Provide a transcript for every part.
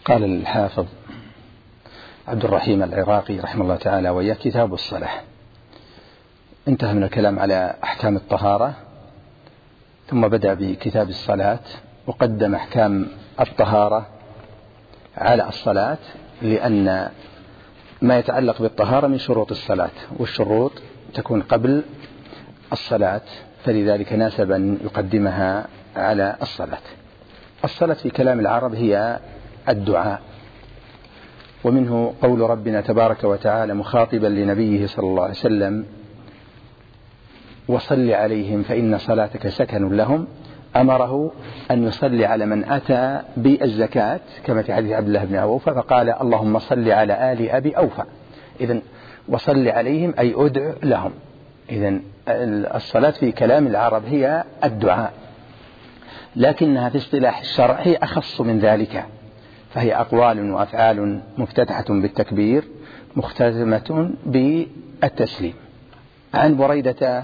قال الحافظ عبد الرحيم العراقي رحمه الله تعالى وإياه: كتاب الصلاة. انتهى من الكلام على أحكام الطهارة، ثم بدأ بكتاب الصلاة وقدم أحكام الطهارة على الصلاة، لأن ما يتعلق بالطهارة من شروط الصلاة، والشروط تكون قبل الصلاة، فلذلك ناسب أن يقدمها على الصلاة. الصلاة في كلام العرب هي الدعاء، ومنه قول ربنا تبارك وتعالى مخاطبا لنبيه صلى الله عليه وسلم: وصل عليهم فإن صلاتك سكن لهم. أمره أن يصلي على من أتى بالزكاة كما في حديث عبد الله بن أوفى، فقال: اللهم صل على آل أبي أوفى. إذن وصل عليهم أي أدع لهم. إذن الصلاة في كلام العرب هي الدعاء، لكنها في اصطلاح الشرع هي أخص من ذلك، فهي أقوال وأفعال مفتتحة بالتكبير مختتمة بالتسليم. عن بريدة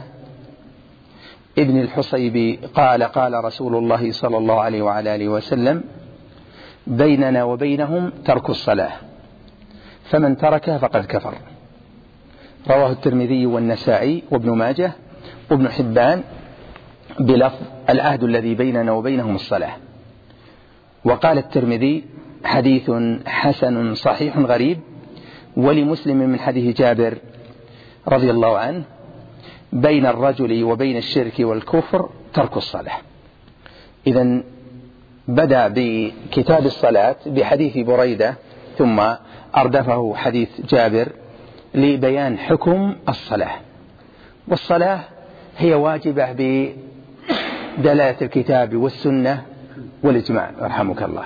ابن الحصيب قال: قال رسول الله صلى الله عليه وعلى آله وسلم: بيننا وبينهم ترك الصلاة، فمن تركها فقد كفر. رواه الترمذي والنسائي وابن ماجه وابن حبان بلفظ: العهد الذي بيننا وبينهم الصلاة. وقال الترمذي: حديث حسن صحيح غريب. ولمسلم من حديث جابر رضي الله عنه: بين الرجل وبين الشرك والكفر ترك الصلاة. إذن بدأ بكتاب الصلاة بحديث بريدة، ثم أردفه حديث جابر لبيان حكم الصلاة. والصلاة هي واجبة بدلالة الكتاب والسنة والإجماع رحمك الله،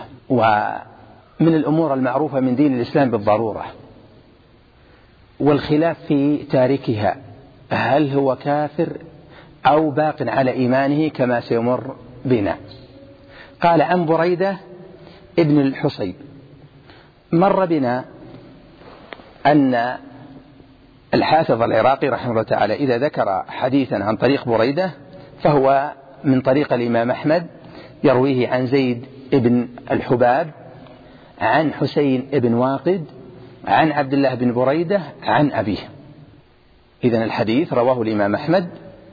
ومن الأمور المعروفة من دين الإسلام بالضرورة، والخلاف في تاركها، هل هو كافر أو باق على إيمانه كما سيمر بنا. قال: عن بريدة ابن الحصيب. مر بنا أن الحافظ العراقي رحمه الله تعالى إذا ذكر حديثا عن طريق بريدة فهو من طريق الإمام أحمد، يرويه عن زيد ابن الحباب عن حسين ابن واقد عن عبد الله بن بريدة عن أبيه. إذن الحديث رواه الإمام أحمد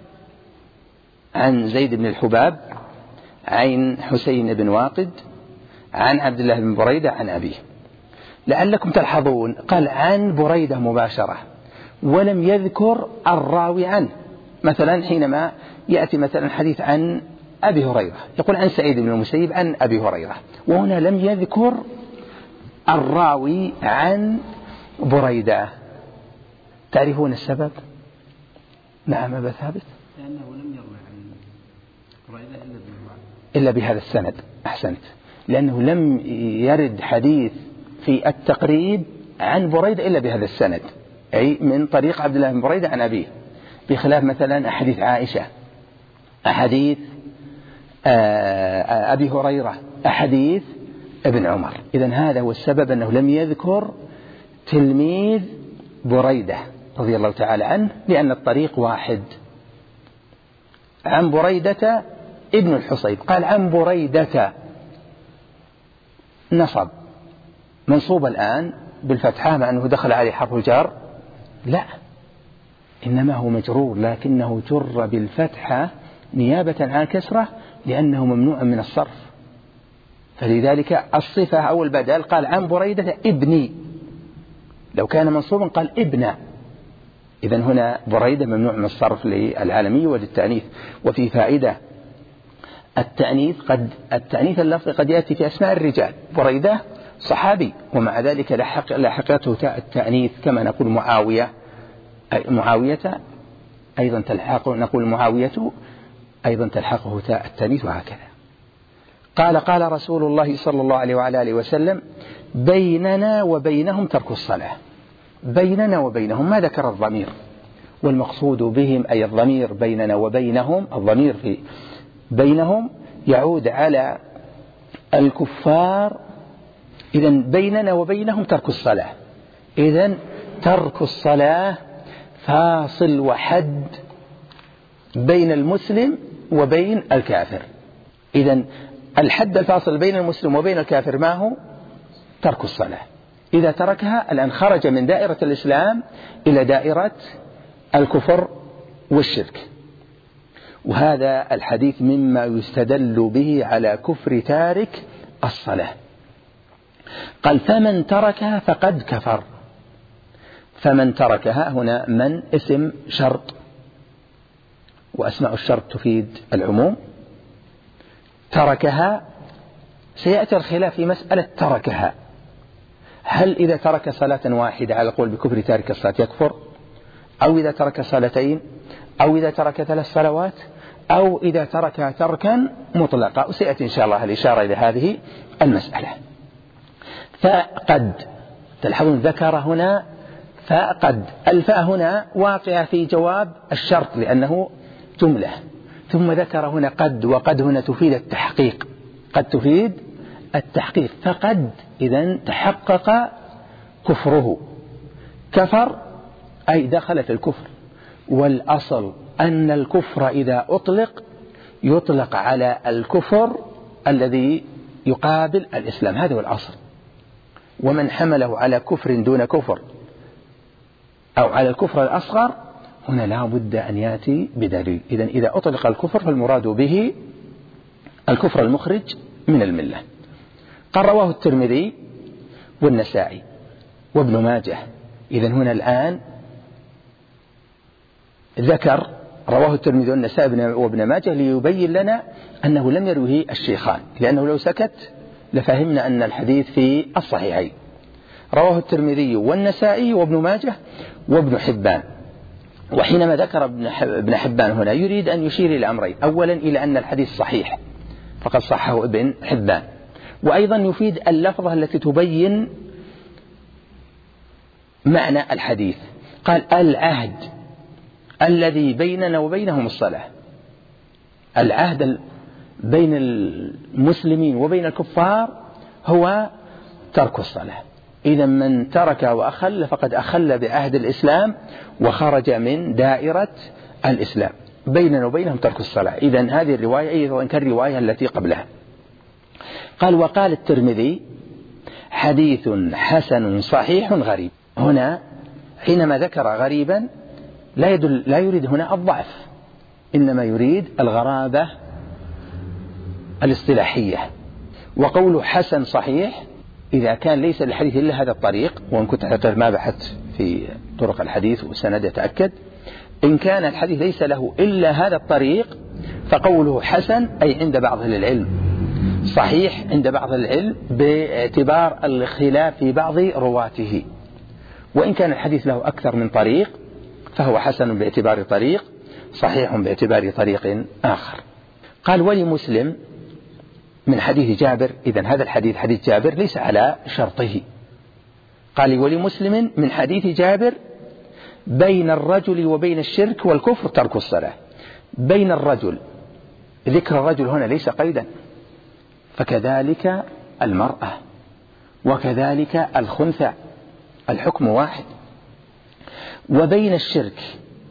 عن زيد بن الحباب عن حسين بن واقد عن عبد الله بن بريدة عن أبيه. لعلكم تلحظون قال عن بريدة مباشرة ولم يذكر الراوي عنه. مثلا حينما يأتي مثلا حديث عن أبي هريرة يقول عن سعيد بن المسيب عن أبي هريرة، وهنا لم يذكر الراوي عن بريدة. تعرفون السبب؟ نعم أبا ثابت. لأنه لم يروي عن بريدة إلا بهذا السند. أحسنت، لأنه لم يرد حديث في التقريب عن بريدة إلا بهذا السند، أي من طريق عبد الله بن بريدة عن أبيه، بخلاف مثلا أحاديث عائشة، أحاديث أبي هريرة، أحاديث ابن عمر. إذن هذا هو السبب أنه لم يذكر تلميذ بريدة رضي الله تعالى عنه، لأن الطريق واحد. عن بريدة ابن الحصيب. قال عن بريدة، نصب منصوب الآن بالفتحة مع أنه دخل عليه حرف الجر؟ لا، إنما هو مجرور، لكنه جر بالفتحة نيابة عن كسرة لأنه ممنوع من الصرف، فلذلك الصفة أو البدل قال عن بريدة ابني. لو كان منصوبا قال ابن. إذن هنا بريدة ممنوع من الصرف للعالمية وللتأنيث. وفي فائدة التأنيث اللفظي قد يأتي في أسماء الرجال. بريدة صحابي ومع ذلك لحقته تاء التأنيث، كما نقول معاوية أيضا تلحقه، نقول معاوية أيضا تلحقه تاء التأنيث، وهكذا. قال رسول الله صلى الله عليه وعلى آله وسلم: بيننا وبينهم ترك الصلاة. بيننا وبينهم ما ذكر الضمير، والمقصود بهم أي الضمير بيننا وبينهم، الضمير في بينهم يعود على الكفار. إذن بيننا وبينهم ترك الصلاة. إذن ترك الصلاة فاصل وحد بين المسلم وبين الكافر. إذن الحد الفاصل بين المسلم وبين الكافر ما هو؟ ترك الصلاة. إذا تركها الآن خرج من دائرة الإسلام إلى دائرة الكفر والشرك. وهذا الحديث مما يستدل به على كفر تارك الصلاة. قال فمن تركها فقد كفر. فمن تركها هنا من اسم شرط، وأسماء الشرط تفيد العموم. تركها سيأتي الخلاف في مسألة تركها، هل إذا ترك صلاة واحدة على القول بكفر تارك الصلاة يكفر، أو إذا ترك صلاتين، أو إذا ترك 3 صلوات، أو إذا ترك تركا مطلقا. وسيأتي إن شاء الله الإشارة إلى هذه المسألة. فقد تلحظون ذكر هنا فقد، الفاء هنا واقعة في جواب الشرط لأنه جملة، ثم ذكر هنا قد، وقد هنا تفيد التحقيق، قد تفيد التحقيق. فقد إذن تحقق كفره، كفر أي دخل في الكفر. والأصل أن الكفر إذا أطلق يطلق على الكفر الذي يقابل الإسلام، هذا هو الأصل. ومن حمله على كفر دون كفر أو على الكفر الأصغر هنا لا بد أن يأتي بدليل. إذن إذا أطلق الكفر فالمراد به الكفر المخرج من الملة. قال رواه الترمذي والنسائي وابن ماجه. إذن هنا الآن ذكر رواه الترمذي والنسائي وابن ماجه ليبين لنا أنه لم يروه الشيخان، لأنه لو سكت لفهمنا أن الحديث في الصحيحين. رواه الترمذي والنسائي وابن ماجه وابن حبان. وحينما ذكر ابن حبان هنا يريد أن يشير إلى أمرين: أولا إلى أن الحديث صحيح فقد صحه ابن حبان، وأيضا يفيد اللفظة التي تبين معنى الحديث. قال العهد الذي بيننا وبينهم الصلاة. العهد بين المسلمين وبين الكفار هو ترك الصلاة. إذا من ترك وأخل فقد أخل بعهد الإسلام وخرج من دائرة الإسلام. بيننا وبينهم ترك الصلاة. إذن هذه الرواية أيضا كالرواية التي قبلها. قال وقال الترمذي حديث حسن صحيح غريب. هنا حينما ذكر غريبا لا يريد هنا الضعف، إنما يريد الغرابة الاصطلاحية. وقوله حسن صحيح إذا كان ليس للحديث إلا هذا الطريق، وإن كنت حتى ما بحثت في طرق الحديث وسند يتأكد، إن كان الحديث ليس له إلا هذا الطريق فقوله حسن أي عند بعض أهل العلم، صحيح عند بعض العلم باعتبار الخلاف في بعض رواته. وإن كان الحديث له أكثر من طريق فهو حسن باعتبار طريق، صحيح باعتبار طريق آخر. قال ولمسلم من حديث جابر. إذن هذا الحديث حديث جابر ليس على شرطه. قال ولمسلم من حديث جابر بين الرجل وبين الشرك والكفر ترك الصلاة. بين الرجل، ذكر الرجل هنا ليس قيدا، فكذلك المرأة وكذلك الخنثى الحكم واحد. وبين الشرك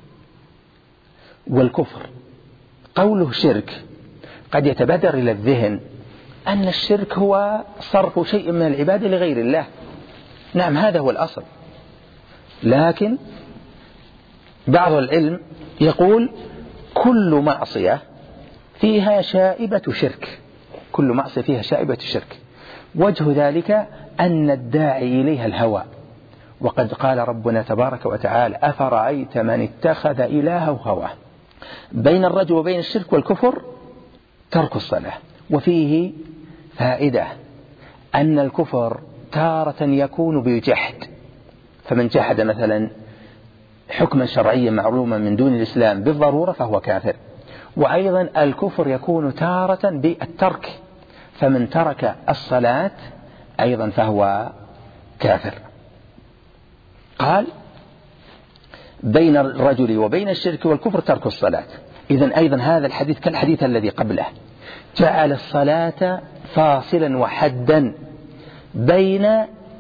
والكفر، قوله شرك قد يتبادر إلى الذهن أن الشرك هو صرف شيء من العبادة لغير الله. نعم هذا هو الأصل، لكن بعض العلم يقول كل معصية فيها شائبة شرك، كل معصية فيها شائبة شرك. وجه ذلك أن الداعي إليها الهوى، وقد قال ربنا تبارك وتعالى أفرأيت من اتخذ إلهه هواه. بين الرجل وبين الشرك والكفر ترك الصلاة. وفيه فائدة أن الكفر تارة يكون بالجحد، فمن جحد مثلا حكما شرعيا معلوما من دون الإسلام بالضرورة فهو كافر. وأيضا الكفر يكون تارة بالترك، فمن ترك الصلاة أيضا فهو كافر. قال بين الرجل وبين الشرك والكفر ترك الصلاة. إذن أيضا هذا الحديث كالحديث الذي قبله، جعل الصلاة فاصلا وحدا بين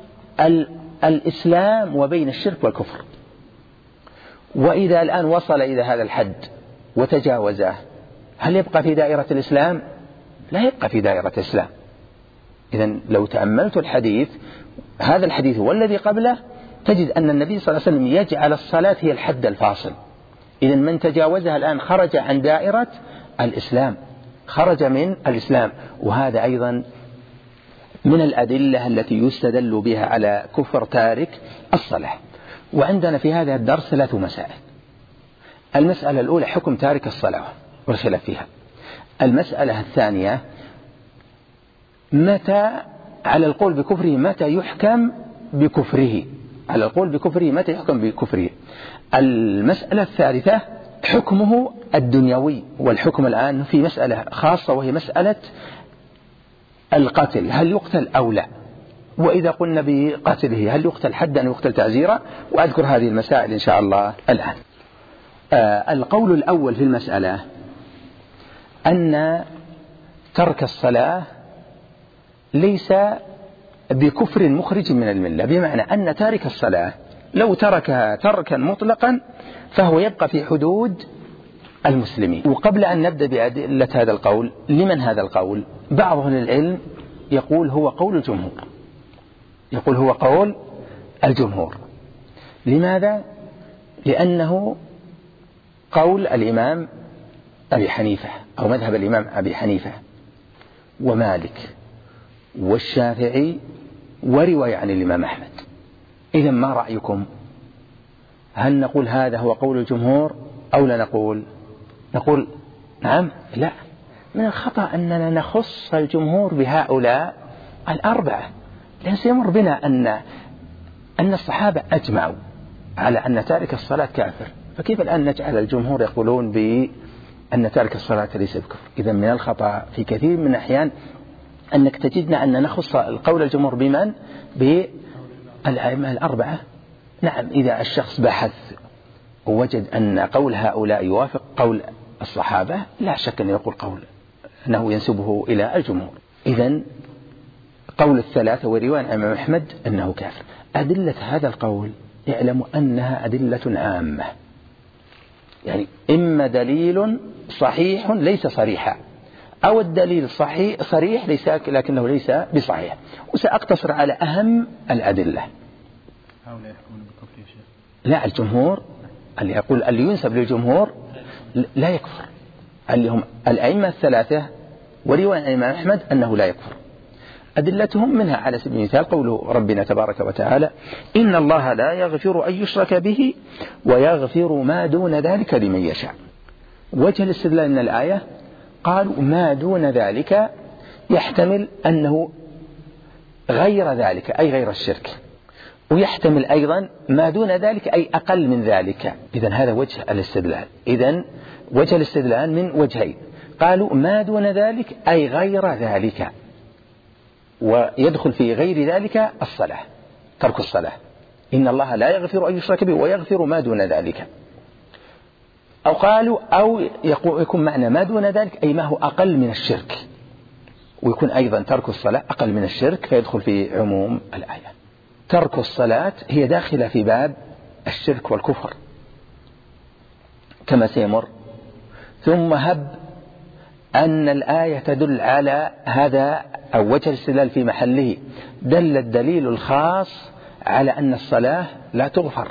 الإسلام وبين الشرك والكفر. وإذا الآن وصل إلى هذا الحد وتجاوزه هل يبقى في دائرة الإسلام؟ لا يبقى في دائرة الإسلام. إذن لو تأملت الحديث هذا الحديث والذي قبله تجد أن النبي صلى الله عليه وسلم يجعل الصلاة هي الحد الفاصل. إذا من تجاوزها الآن خرج عن دائرة الإسلام، خرج من الإسلام. وهذا أيضا من الأدلة التي يستدل بها على كفر تارك الصلاة. وعندنا في هذا الدرس 3 مسائل. المسألة الأولى حكم تارك الصلاة والخلاف فيها. المسألة الثانية متى على القول بكفره متى يحكم بكفره، على القول بكفره متى يحكم بكفره. المسألة الثالثة حكمه الدنيوي، والحكم الآن في مسألة خاصة وهي مسألة القتل، هل يقتل أو لا، وإذا قلنا بقتله هل يقتل حدا أو يقتل تعزيرا. وأذكر هذه المسائل إن شاء الله الآن. القول الأول في المسألة أن ترك الصلاة ليس بكفر مخرج من الملة، بمعنى أن تارك الصلاة لو تركها تركا مطلقا فهو يبقى في حدود المسلمين. وقبل أن نبدأ بأدلة هذا القول، لمن هذا القول؟ بعض أهل العلم يقول هو قول الجمهور، يقول هو قول الجمهور. لماذا؟ لأنه قول الإمام أبي حنيفة أو مذهب الإمام أبي حنيفة ومالك والشافعي ورواية عن الإمام أحمد. إذن ما رأيكم؟ هل نقول هذا هو قول الجمهور أو لا نقول نعم؟ لا، من الخطأ أننا نخص الجمهور بهؤلاء الأربعة، لأن سيمر بنا أن الصحابة أجمعوا على أن تارك الصلاة كافر، فكيف الآن نجعل الجمهور يقولون بأن تارك الصلاة ليس بكفر؟ إذن من الخطأ في كثير من الأحيان أنك تجدنا أن نخص القول الجمهور بمن؟ بالأئمة الأربعة. نعم، إذا الشخص بحث ووجد أن قول هؤلاء يوافق قول الصحابة لا شك أن يقول قول أنه ينسبه إلى الجمهور. إذن قول الثلاثة ورواية عن الإمام أحمد أنه كافر. أدلة هذا القول يعلم أنها أدلة عامة، يعني إما دليل صحيح ليس صريحا، أو الدليل صريح ليس لكنه ليس بصحيح. وسأقتصر على أهم الأدلة. هؤلاء يحكمون بالكفر يا شيخ؟ لا، الجمهور اللي يقول اللي ينسب للجمهور لا يكفر، اللي هم الأئمة الثلاثة ورواية عن الإمام أحمد أنه لا يكفر. أدلتهم منها على سبيل المثال قوله ربنا تبارك وتعالى إن الله لا يغفر أن يشرك به ويغفر ما دون ذلك لمن يشاء. وجه الاستدلال من الآية قالوا ما دون ذلك يحتمل أنه غير ذلك أي غير الشرك، ويحتمل أيضا ما دون ذلك أي أقل من ذلك. إذن هذا وجه الاستدلال. إذن وجه الاستدلال من وجهين، قالوا ما دون ذلك أي غير ذلك، ويدخل في غير ذلك الصلاة، ترك الصلاة. إن الله لا يغفر أن يشرك به ويغفر ما دون ذلك. أو قالوا أو يكون معنى ما دون ذلك أي ما هو أقل من الشرك، ويكون أيضا ترك الصلاة أقل من الشرك فيدخل في عموم الآية. ترك الصلاة هي داخلة في باب الشرك والكفر كما سيمر. ثم هب أن الآية تدل على هذا أو وجه الاستدلال في محله، دل الدليل الخاص على أن الصلاة لا تغفر،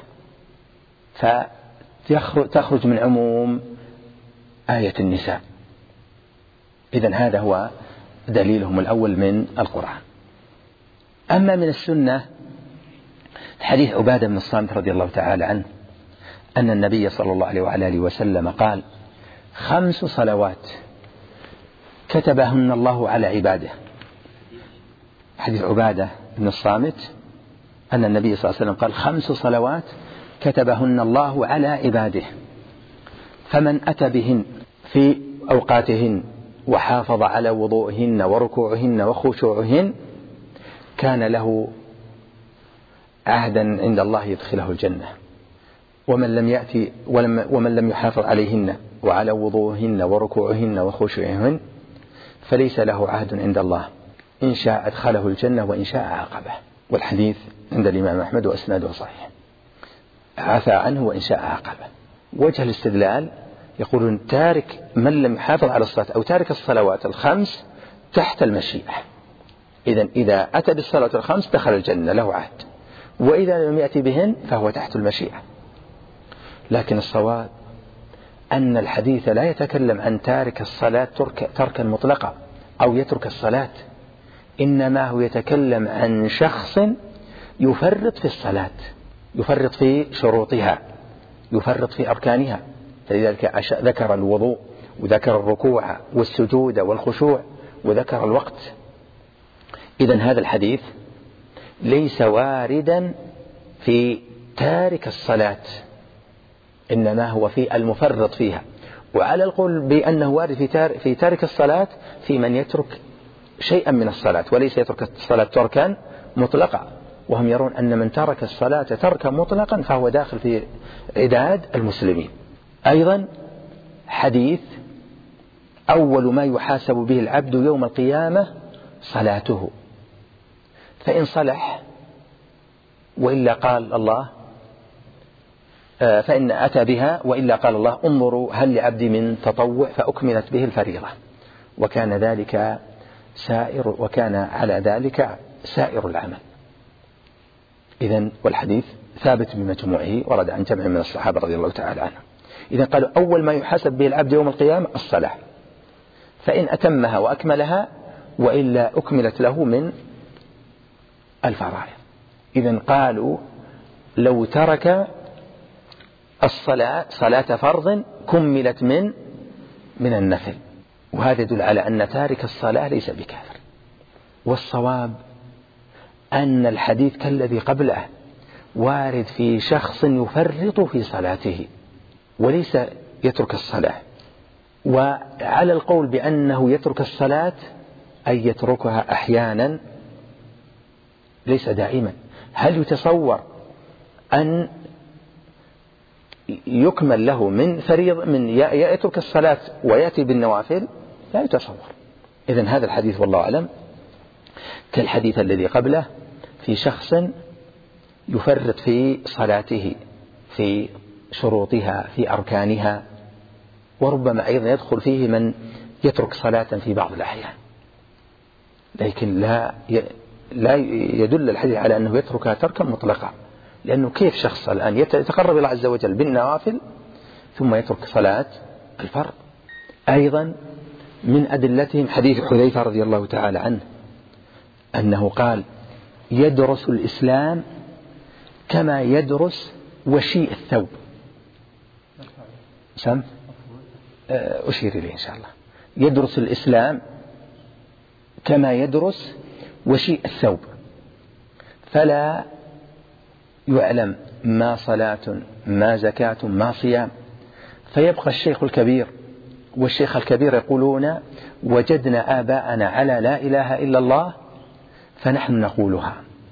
فتخرج من عموم آية النساء. إذن هذا هو دليلهم الأول من القرآن. أما من السنة حديث عبادة بن الصامت رضي الله تعالى عنه أن النبي صلى الله عليه وعلى آله وسلم قال 5 صلوات كتبهن الله على عباده. حديث عبادة بن الصامت أن النبي صلى الله عليه وسلم قال 5 صلوات كتبهن الله على عباده، فمن أتى بهن في أوقاتهن وحافظ على وضوئهن وركوعهن وخشوعهن كان له عهدا عند الله يدخله الجنة. ومن لم يحافظ عليهن وعلى وضوئهن وركوعهن وخشوعهن فليس له عهد عند الله، إن شاء أدخله الجنة وإن شاء عاقبه. والحديث عند الإمام أحمد وأسناده صحيح، عفى عنه وإن شاء عاقبه. وجه الاستدلال يقولون تارك من لم يحافظ على الصلاة أو تارك الصلوات ال5 تحت المشيئة، إذا أتى بالصلاة الخمس دخل الجنة له عهد، وإذا لم يأتي بهن فهو تحت المشيئة. لكن الصواب أن الحديث لا يتكلم عن تارك الصلاة تركا مطلقا أو يترك الصلاة، إنما هو يتكلم عن شخص يفرط في الصلاة، يفرط في شروطها، يفرط في أركانها. فلذلك ذكر الوضوء وذكر الركوع والسجود والخشوع وذكر الوقت. إذن هذا الحديث ليس واردا في تارك الصلاة، إنما هو في المفرط فيها. وعلى القول بأنه وارد في تارك الصلاة في من يترك شيئا من الصلاة وليس يترك الصلاة تركا مطلقا، وهم يرون أن من ترك الصلاة تركا مطلقا فهو داخل في عداد المسلمين. أيضا حديث أول ما يحاسب به العبد يوم القيامة صلاته، فإن صلح وإلا قال الله فإن أتى بها وإلا قال الله انظروا هل لعبدي من تطوع فأكملت به الفريضة، وكان على ذلك سائر العمل. إذن والحديث ثابت بمجموعه، ورد عن جمع من الصحابة رضي الله تعالى عنهم. إذن قالوا أول ما يحاسب به العبد يوم القيامة الصلاة، فإن أتمها وأكملها وإلا أكملت له من الفرائض. إذن قالوا لو ترك الصلاة صلاة فرض كملت من النفل، وهذا يدل على أن تارك الصلاة ليس بكافر. والصواب أن الحديث كالذي قبله وارد في شخص يفرط في صلاته وليس يترك الصلاة. وعلى القول بأنه يترك الصلاة أي يتركها أحيانا ليس دائما. هل يتصور أن يكمل له من فريض من يترك الصلاة ويأتي بالنوافل؟ لا يتصور. إذن هذا الحديث والله أعلم كالحديث الذي قبله في شخص يفرط في صلاته في شروطها في أركانها، وربما أيضا يدخل فيه من يترك صلاة في بعض الأحيان، لكن لا يدل الحديث على أنه يتركها تركا مطلقا، لأنه كيف شخص الآن يتقرب إلى الله عز وجل بالنوافل ثم يترك صلاة الفرض. أيضا من أدلتهم حديث حذيفة رضي الله تعالى عنه أنه قال يدرس الإسلام كما يدرس وشيء الثوب. أشير إليه إن شاء الله. يدرس الإسلام كما يدرس وشيء الثوب، فلا يعلم ما صلاة ما زكاة ما صيام، فيبقى الشيخ الكبير والشيخ الكبير يقولون وجدنا آباءنا على لا إله إلا الله فنحن نقولها.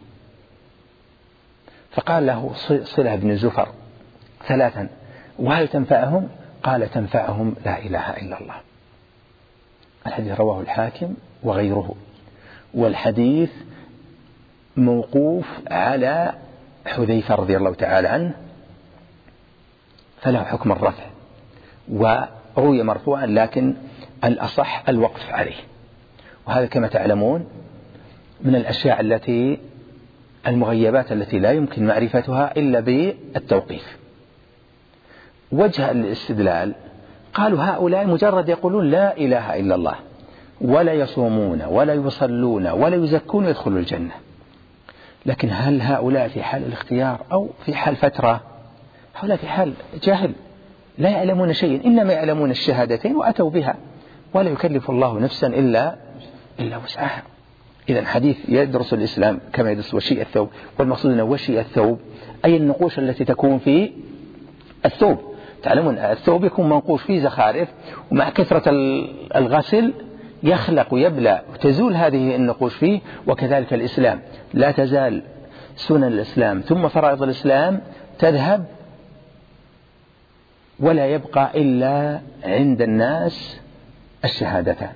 فقال له صلة بن زفر ثلاثا وهل تنفعهم؟ قال تنفعهم لا إله إلا الله. الحديث رواه الحاكم وغيره، والحديث موقوف على حذيفة رضي الله تعالى عنه فله حكم الرفع، وروي مرفوعا لكن الأصح الوقف عليه. وهذا كما تعلمون من الأشياء التي المغيبات التي لا يمكن معرفتها إلا بالتوقيف. وجه الاستدلال قالوا هؤلاء مجرد يقولون لا إله إلا الله ولا يصومون ولا يصلون ولا يزكون يدخلوا الجنة، لكن هل هؤلاء في حال الاختيار أو في حال فترة؟ هؤلاء في حال جاهل لا يعلمون شيئا، إنما يعلمون الشهادتين وأتوا بها، ولا يكلف الله نفسا إلا وسعها. إذن حديث يدرس الإسلام كما يدرس وشيء الثوب، والمقصود أن وشيء الثوب أي النقوش التي تكون في الثوب. تعلمون الثوب يكون منقوش فيه زخارف، ومع كثرة الغسل يخلق ويبلى وتزول هذه النقوش فيه. وكذلك الإسلام لا تزال سنن الإسلام ثم فرائض الإسلام تذهب ولا يبقى إلا عند الناس الشهادتان.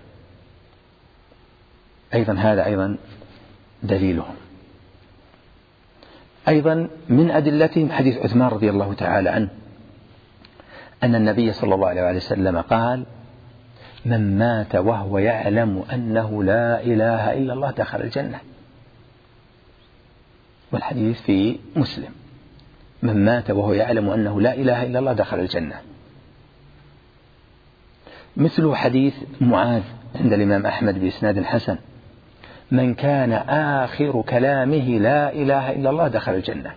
أيضا هذا أيضا دليلهم. أيضا من أدلتهم حديث عثمان رضي الله تعالى عنه أن النبي صلى الله عليه وسلم قال من مات وهو يعلم أنه لا إله إلا الله دخل الجنة، والحديث في مسلم: من مات وهو يعلم أنه لا إله إلا الله دخل الجنة. مثل حديث معاذ عند الإمام أحمد بإسناد حسن: من كان آخر كلامه لا إله إلا الله دخل الجنة.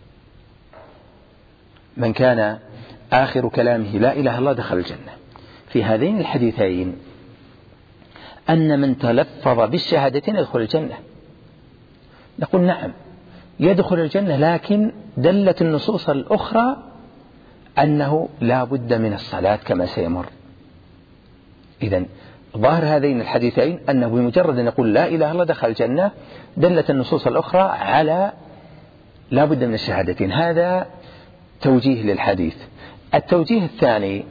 من كان آخر كلامه لا إله إلا الله دخل الجنة. في هذين الحديثين أن من تلفظ بالشهادتين يدخل الجنة. نقول نعم يدخل الجنة، لكن دلت النصوص الأخرى أنه لا بد من الصلاة كما سيمر. إذن ظاهر هذين الحديثين أنه بمجرد أن يقول لا إله إلا الله دخل الجنة، دلت النصوص الأخرى على لا بد من الشهادتين. هذا توجيه للحديث. التوجيه الثاني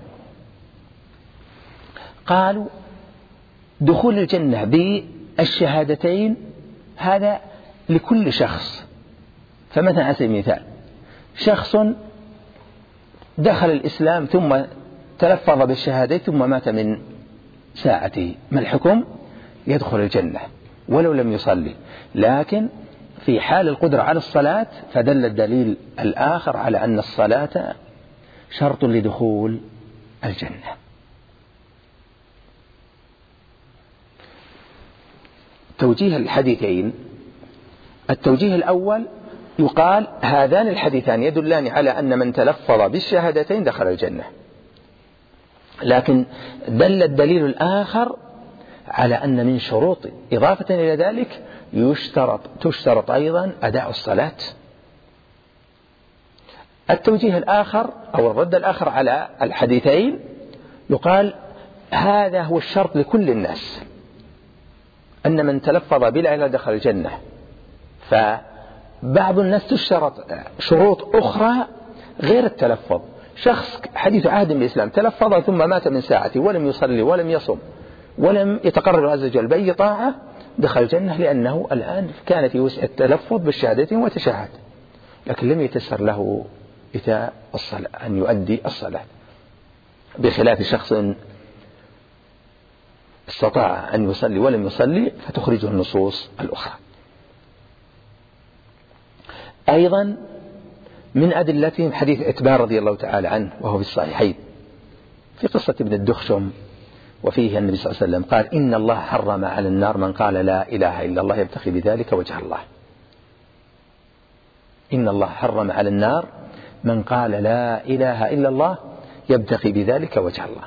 قالوا دخول الجنة بالشهادتين هذا لكل شخص. فمثلا على سبيل المثال شخص دخل الإسلام ثم تلفظ بالشهادة ثم مات من ساعته، ما الحكم؟ يدخل الجنة ولو لم يصلي. لكن في حال القدرة على الصلاة فدل الدليل الآخر على أن الصلاة شرط لدخول الجنة. توجيه الحديثين: التوجيه الأول يقال هذان الحديثان يدلان على أن من تلفظ بالشهادتين دخل الجنة، لكن دل الدليل الآخر على أن من شروط إضافة إلى ذلك تشترط أيضا أداء الصلاة. التوجيه الآخر أو الرد الآخر على الحديثين يقال هذا هو الشرط لكل الناس، أن من تلفظ بلا إله إلا الله دخل الجنة. فبعض الناس تشترط شروط أخرى غير التلفظ. شخص حديث عهد بالإسلام تلفظ ثم مات من ساعته ولم يصلي ولم يصم ولم يتقرب عز وجل بأي طاعة دخل الجنة، لأنه الآن كان في وسع التلفظ بالشهادتين وتشهد، لكن لم يتسر له إتاء الصلاة أن يؤدي الصلاة، بخلاف شخص استطاع أن يصلي ولم يصلي فتخرجه النصوص الأخرى. أيضا من أدلتهم حديث عتبان رضي الله تعالى عنه وهو في الصحيحين في قصة ابن الدخشم، وفيه النبي صلى الله عليه وسلم قال: إن الله حرم على النار من قال لا إله إلا الله يبتغي بذلك وجه الله. إن الله حرم على النار من قال لا إله إلا الله يبتغي بذلك وجه الله.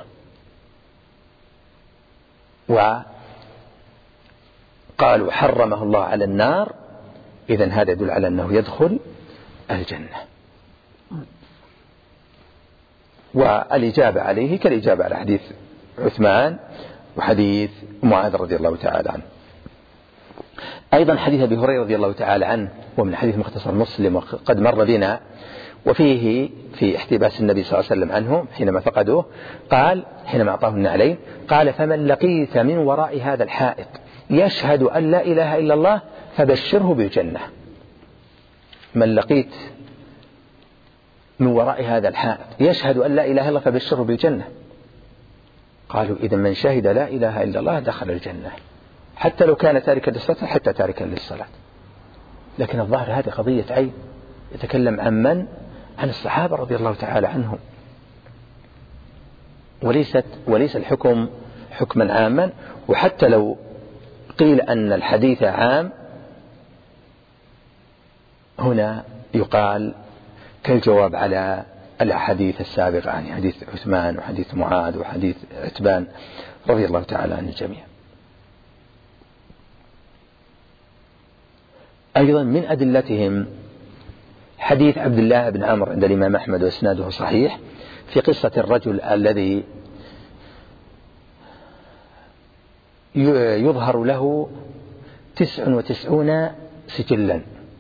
وقالوا حرمه الله على النار، إذن هذا يدل على أنه يدخل الجنة. والإجابة عليه كالإجابة على حديث عثمان وحديث معاذ رضي الله تعالى عنه. أيضا حديث أبي هريرة رضي الله تعالى عنه ومن حديث مختصر مسلم وقد مر بنا، وفيه في احتباس النبي صلى الله عليه وسلم عنه حينما فقدوه قال حينما أعطاه النعلين قال: فمن لقيت من وراء هذا الحائط يشهد أن لا إله إلا الله فبشره بالجنة. من لقيت من وراء هذا الحائط يشهد أن لا إله إلا الله فبشره بالجنة. قالوا: إذا من شهد لا إله إلا الله دخل الجنة، حتى لو كان تاركا للصلاة حتى تاركا للصلاة. لكن الظاهر هذه قضية عين، يتكلم عن الصحابة رضي الله تعالى عنهم، وليس الحكم حكما عاما. وحتى لو قيل أن الحديث عام هنا يقال كالجواب على الأحاديث السابقة عن حديث عثمان وحديث معاذ وحديث عتبان رضي الله تعالى عن الجميع. أيضا من أدلتهم حديث عبد الله بن عمرو عند الإمام أحمد وإسناده صحيح في قصة الرجل الذي يظهر له 99 سجلا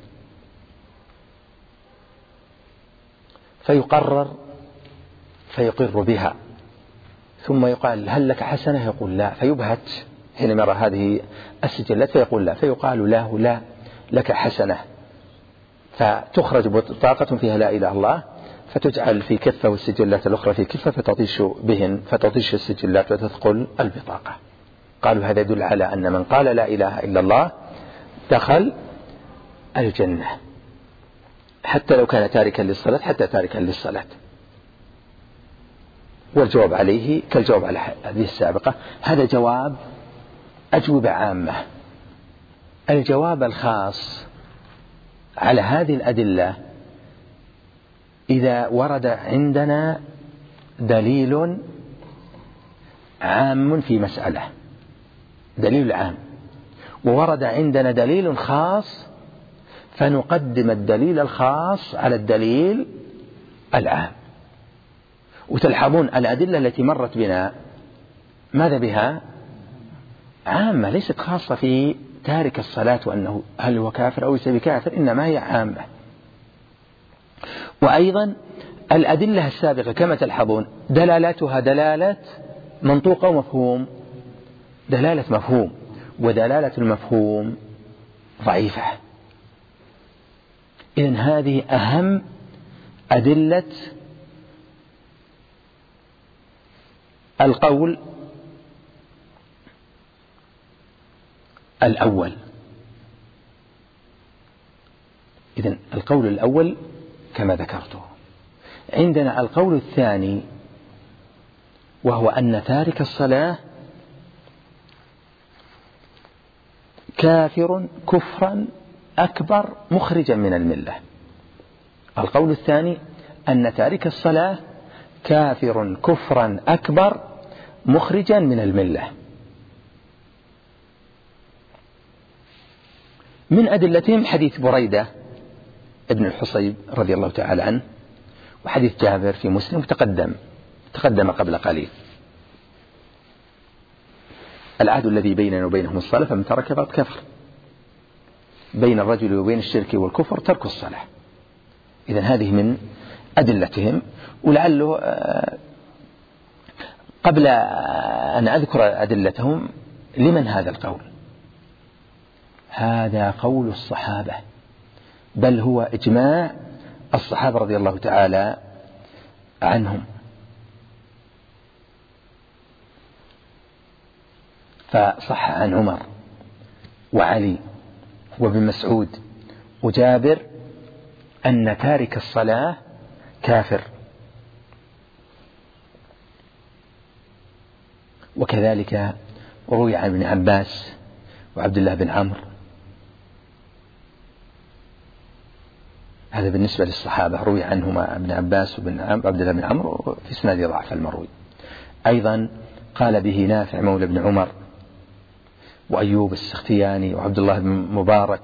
فيقرر فيقر بها، ثم يقال: هل لك حسنة؟ يقول: لا. فيبهت حينما يرى هذه السجلات فيقول: لا. فيقال له: لا لك حسنة. فتخرج بطاقة فيها لا إله إلا الله فتجعل في كفة والسجلات الأخرى في كفة فتطيش بهن، فتطيش السجلات وتثقل البطاقة. قالوا هذا يدل على أن من قال لا إله إلا الله دخل الجنة حتى لو كان تاركا للصلاة، حتى تاركا للصلاة. والجواب عليه كالجواب على هذه السابقة، هذا جواب أجوبة عامة. الجواب الخاص على هذه الأدلة إذا ورد عندنا دليل عام في مسألة، دليل عام، وورد عندنا دليل خاص، فنقدم الدليل الخاص على الدليل العام. وتلحظون الأدلة التي مرت بنا ماذا بها؟ عامة، ليست خاصة في تارك الصلاة وأنه هل هو كافر أو ليس بكافر، إنما هي عامة. وأيضا الأدلة السابقة كما تلحظون دلالتها دلالة منطوق أو مفهوم، دلالة مفهوم، ودلالة المفهوم ضعيفة. إذن هذه أهم أدلة القول الأول. إذن القول الأول كما ذكرته. عندنا القول الثاني وهو أن تارك الصلاة كافر كفرا أكبر مخرجا من الملة. القول الثاني أن تارك الصلاة كافر كفرا أكبر مخرجا من الملة. من أدلتهم حديث بريدة ابن الحصيب رضي الله تعالى عنه، وحديث جابر في مسلم تقدم قبل قليل. العهد الذي بيننا وبينهم الصلاة فمن ترك فقد كفر. بين الرجل وبين الشرك والكفر ترك الصلاة. إذن هذه من أدلتهم. ولعله قبل أن أذكر أدلتهم لمن هذا القول؟ هذا قول الصحابة، بل هو إجماع الصحابة رضي الله تعالى عنهم. فصح عن عمر وعلي وابن مسعود وجابر أن تارك الصلاة كافر. وكذلك روي عن ابن عباس وعبد الله بن عمرو. هذا بالنسبة للصحابة، روي عنهما ابن عباس وعبد الله بن عمرو في إسناد ضعف المروي. أيضا قال به نافع مولى بن عمر وأيوب السختياني وعبد الله بن مبارك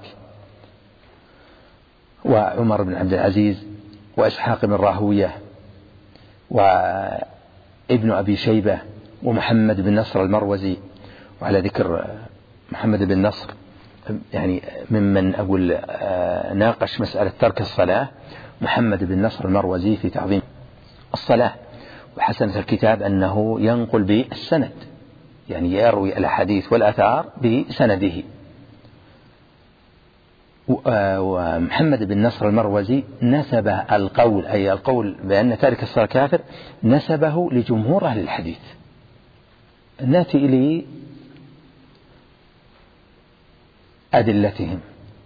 وعمر بن عبد العزيز وإسحاق بن راهوية وابن أبي شيبة ومحمد بن نصر المروزي. وعلى ذكر محمد بن نصر يعني ممن أقول ناقش مسألة ترك الصلاة محمد بن نصر المروزي في تعظيم الصلاة، وحسنة الكتاب أنه ينقل بالسند، يعني يروي الأحاديث والآثار بسنده. ومحمد بن نصر المروزي نسب القول، أي القول بأن تارك الصلاة كافر، نسبه لجمهور أهل الحديث. نأتي إلى أدلتهم.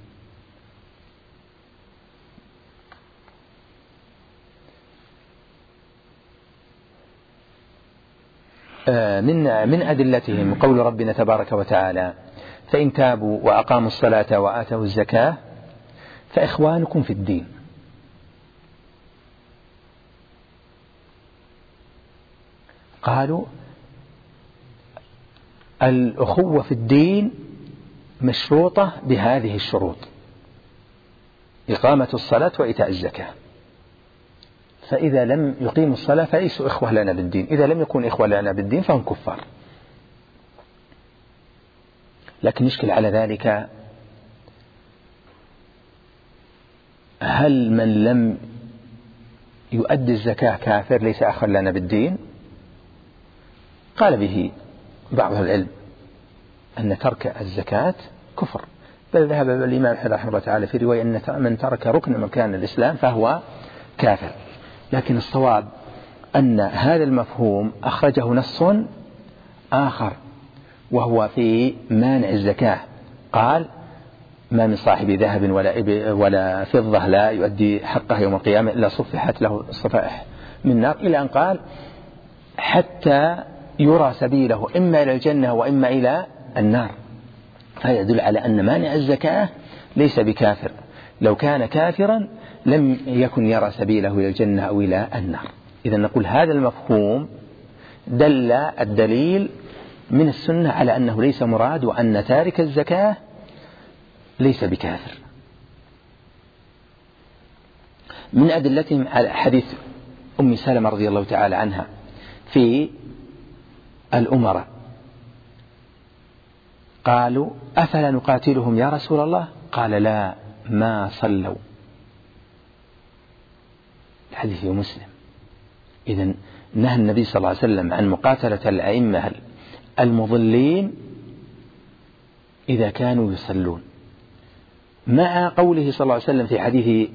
من أدلتهم قول ربنا تبارك وتعالى: فإن تابوا وأقاموا الصلاة وآتوا الزكاة فإخوانكم في الدين. قالوا الأخوة في الدين مشروطة بهذه الشروط: إقامة الصلاة وإيتاء الزكاة. فإذا لم يقيموا الصلاة فليسوا إخوة لنا بالدين، إذا لم يكون إخوة لنا بالدين فهم كفار. لكن يشكل على ذلك: هل من لم يؤدي الزكاة كافر ليس أخا لنا بالدين؟ قال به بعض العلم أن ترك الزكاة كفر، بل ذهب الإمام أحمد رحمه الله تعالى في رواية أن من ترك ركن من أركان الإسلام فهو كافر. لكن الصواب أن هذا المفهوم أخرجه نص آخر وهو في مانع الزكاة، قال ما من صاحب ذهب ولا فضة لا يؤدي حقه يوم القيامة إلا صفحت له الصفائح من نار، إلى أن قال حتى يرى سبيله إما إلى الجنة وإما إلى النار. هذا يدل على أن مانع الزكاة ليس بكافر، لو كان كافرا لم يكن يرى سبيله إلى الجنة أو إلى النار. إذا نقول هذا المفهوم دل الدليل من السنة على أنه ليس مراد، وأن تارك الزكاة ليس بكافر. من أدلتهم على حديث أم سلمة رضي الله تعالى عنها في الأمراء، قالوا أفلا نقاتلهم يا رسول الله؟ قال لا ما صلوا. الحديث في مسلم. إذن نهى النبي صلى الله عليه وسلم عن مقاتلة الأئمة المضلين إذا كانوا يصلون، مع قوله صلى الله عليه وسلم في حديث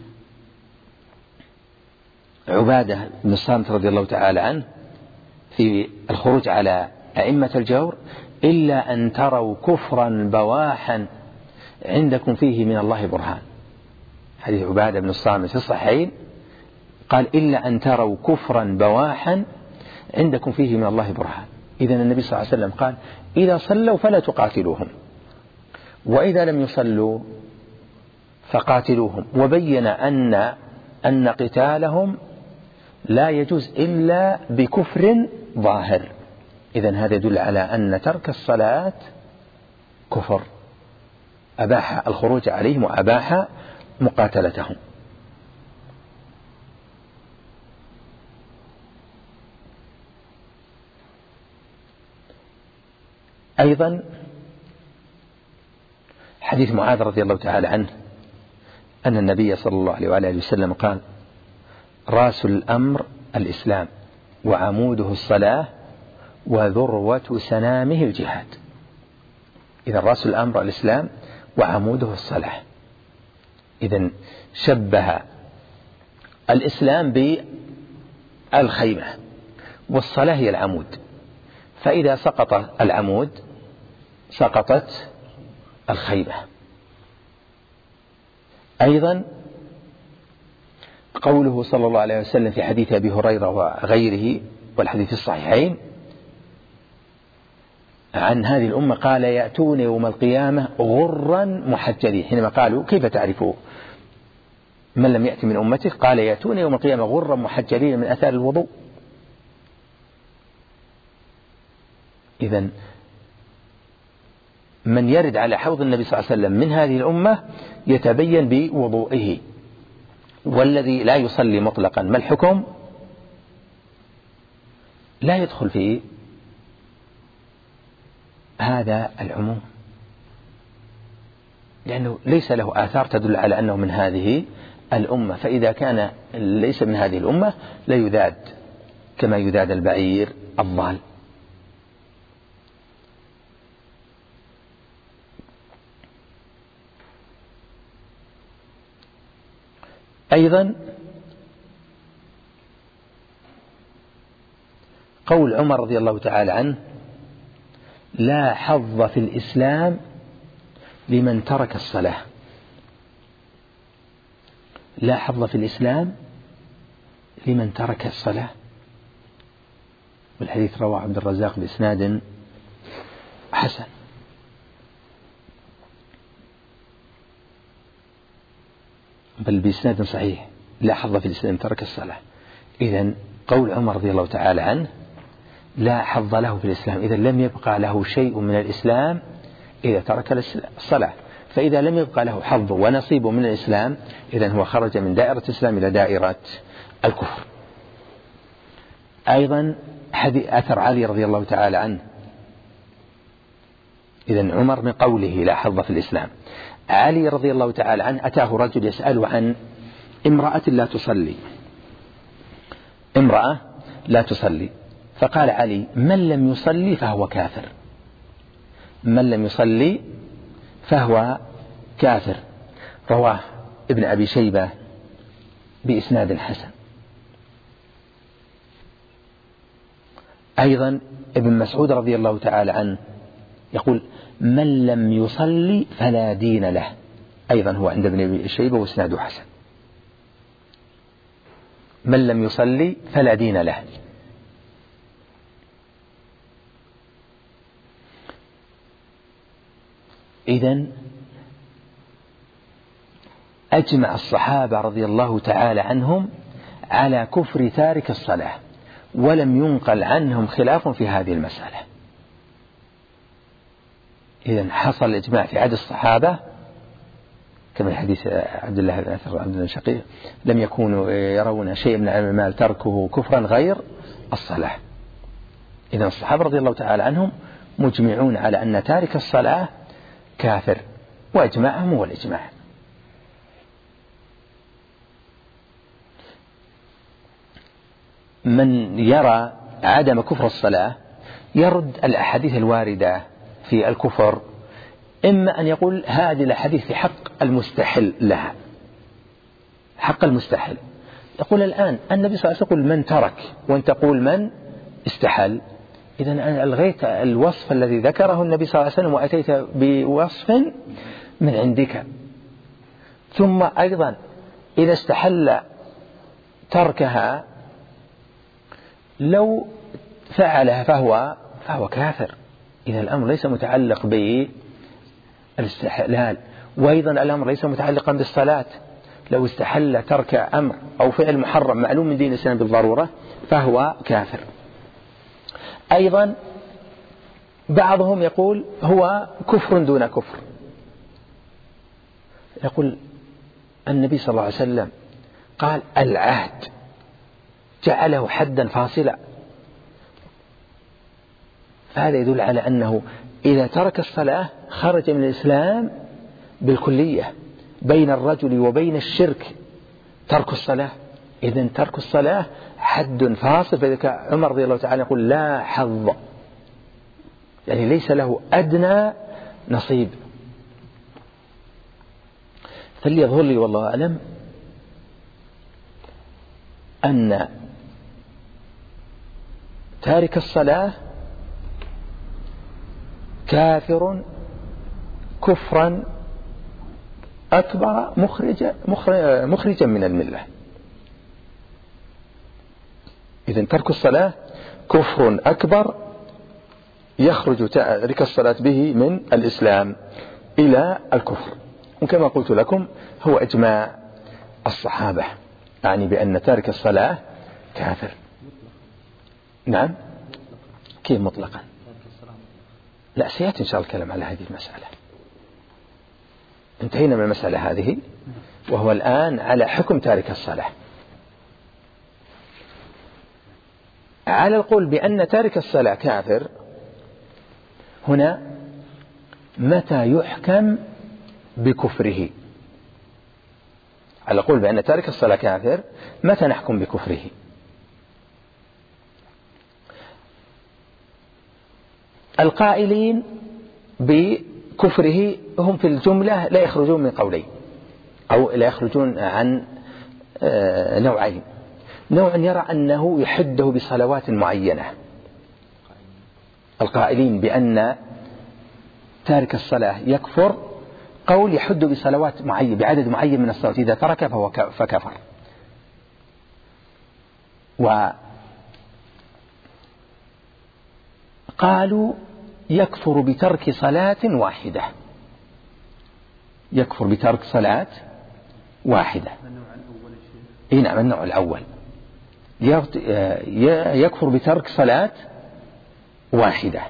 عبادة بن الصامت رضي الله تعالى عنه في الخروج على أئمة الجور إلا أن تروا كفرا بواحا عندكم فيه من الله برهان. حديث عبادة بن الصامت في الصحيحين قال إلا أن تروا كفرا بواحا عندكم فيه من الله برهان. إذن النبي صلى الله عليه وسلم قال إذا صلوا فلا تقاتلوهم، وإذا لم يصلوا فقاتلوهم، وبين أن قتالهم لا يجوز إلا بكفر ظاهر. إذن هذا يدل على أن ترك الصلاة كفر، أباح الخروج عليهم وأباح مقاتلتهم. أيضا حديث معاذ رضي الله تعالى عنه أن النبي صلى الله عليه وآله وسلم قال رأس الأمر الإسلام وعموده الصلاة وذروة سنامه الجهاد. إذن رأس الأمر الإسلام وعموده الصلاة. إذن شبه الإسلام بالخيمة والصلاة هي العمود، فإذا سقط العمود سقطت الخيمة. أيضا قوله صلى الله عليه وسلم في حديث أبي هريرة وغيره والحديث الصحيحين عن هذه الأمة قال يأتون يوم القيامة غرا محجلين، حينما قالوا كيف تعرفوا من لم يأتي من أمته؟ قال يأتون يوم القيامة غرا محجلين من أثار الوضوء. إذن من يرد على حوض النبي صلى الله عليه وسلم من هذه الأمة يتبين بوضوئه، والذي لا يصلي مطلقا ما الحكم؟ لا يدخل في هذا العموم، لأنه ليس له آثار تدل على أنه من هذه الأمة، فإذا كان ليس من هذه الأمة لا يذاد كما يذاد البعير الضال. أيضا قول عمر رضي الله تعالى عنه لا حظ في الإسلام لمن ترك الصلاة. لا حظ في الإسلام لمن ترك الصلاة، والحديث رواه عبد الرزاق بإسناد حسن. بل بإسناد صحيح لا حظ في الإسلام ترك الصلاة. إذن قول عمر رضي الله تعالى عنه لا حظ له في الإسلام، إذن لم يبقى له شيء من الإسلام إذا ترك الصلاة، فإذا لم يبقى له حظ ونصيب من الإسلام إذن هو خرج من دائرة الإسلام إلى دائرة الكفر. أيضا أثر علي رضي الله تعالى عنه. إذن عمر من قوله لا حظ في الإسلام. علي رضي الله تعالى عنه أتاه رجل يسأل عن امرأة لا تصلي، امرأة لا تصلي، فقال علي من لم يصلي فهو كافر، من لم يصلي فهو كافر. رواه ابن أبي شيبة بإسناد حسن. أيضا ابن مسعود رضي الله تعالى عنه يقول من لم يصلي فلا دين له، أيضا هو عند ابن أبي شيبة واسناده حسن. من لم يصلي فلا دين له. إذن أجمع الصحابة رضي الله تعالى عنهم على كفر تارك الصلاة، ولم ينقل عنهم خلاف في هذه المسألة. إذن حصل الإجماع في عهد الصحابة كما حديث عبد الله بن عبد الله شقيق لم يكونوا يرون شيء من الأعمال تركه كفرا غير الصلاة. إذن الصحابة رضي الله تعالى عنهم مجمعون على أن تارك الصلاة كافر، وإجماعهم هو الإجماع. من يرى عدم كفر الصلاة يرد الأحاديث الواردة في الكفر، إما أن يقول هذه الأحاديث في حق المستحل لها، حق المستحل. يقول الآن النبي صلى الله عليه وسلم يقول من ترك وأن تقول من استحل، إذن أنا ألغيت الوصف الذي ذكره النبي صلى الله عليه وسلم وأتيت بوصف من عندك. ثم أيضا إذا استحل تركها لو فعلها فهو كافر. إذا الأمر ليس متعلق بالاستحلال، وأيضا الأمر ليس متعلقا بالصلاة. لو استحل ترك أمر أو فعل محرم معلوم من دين الإسلام بالضرورة فهو كافر. أيضا بعضهم يقول هو كفر دون كفر. يقول النبي صلى الله عليه وسلم قال العهد جعله حدا فاصلا، فهذا يدل على أنه إذا ترك الصلاة خرج من الإسلام بالكلية. بين الرجل وبين الشرك ترك الصلاة، إذن ترك الصلاة حد فاصل. فإذا عمر رضي الله تعالى يقول لا حظ، يعني ليس له أدنى نصيب. فليظهر لي والله أعلم أن تارك الصلاة كافر كفرا أكبر مخرجا من الملة. إذن ترك الصلاة كفر أكبر يخرج تارك الصلاة به من الإسلام إلى الكفر. وكما قلت لكم هو إجماع الصحابة، يعني بأن تارك الصلاة كافر. نعم، كيف مطلقا؟ لا، سيأتي إن شاء الله الكلام على هذه المسألة. انتهينا من المسألة هذه، وهو الآن على حكم تارك الصلاة. على القول بأن تارك الصلاة كافر، هنا متى يحكم بكفره؟ على القول بأن تارك الصلاة كافر متى نحكم بكفره؟ القائلين بكفره هم في الجملة لا يخرجون من قولين، أو لا يخرجون عن نوعين. نوع يرى أنه يحده بصلوات معينة. القائلين بأن تارك الصلاة يكفر قول يحد بصلوات معينة، بعدد معين من الصلوات، إذا ترك فكفر. وقالوا يكفر بترك صلاة واحدة، يكفر بترك صلاة واحدة. نعم، النوع الأول يكفر بترك صلاة واحدة.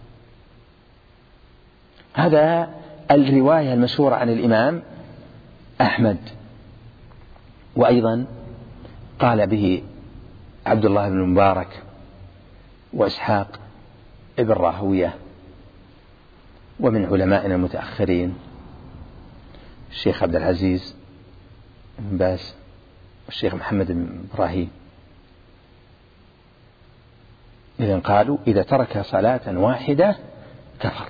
هذا الرواية المشهورة عن الإمام أحمد، وأيضا قال به عبد الله بن المبارك وإسحاق ابن راهوية، ومن علمائنا المتأخرين الشيخ عبد العزيز بن باز والشيخ محمد بن إبراهيم. إذن قالوا إذا ترك صلاة واحدة كفر.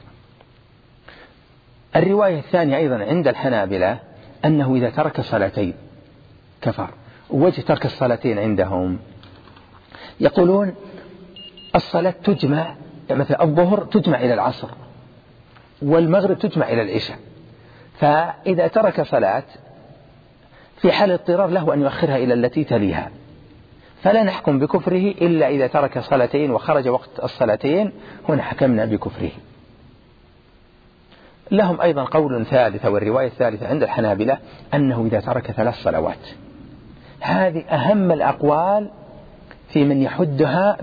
الرواية الثانية أيضا عند الحنابلة أنه إذا ترك صلاتين كفر. وجه ترك الصلاتين عندهم يقولون الصلاة تجمع، مثل الظهر تجمع إلى العصر والمغرب تجمع إلى العشاء، فإذا ترك صلاة في حال اضطرار له أن يؤخرها إلى التي تليها، فلا نحكم بكفره إلا إذا ترك صلاتين وخرج وقت الصلاتين، هنا حكمنا بكفره. لهم أيضا قول ثالث، والرواية الثالثة عند الحنابلة أنه إذا ترك 3 صلوات. هذه أهم الأقوال في من يحدها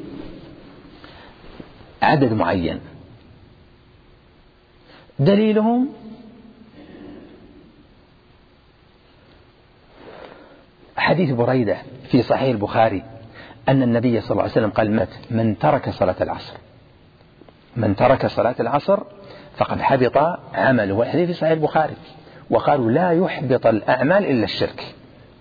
بعدد معين. دليلهم حديث بريدة في صحيح البخاري أن النبي صلى الله عليه وسلم قال: من ترك صلاة العصر، من ترك صلاة العصر فقد حبط عمله. والحديث في صحيح البخاري. وقالوا: لا يحبط الأعمال إلا الشرك،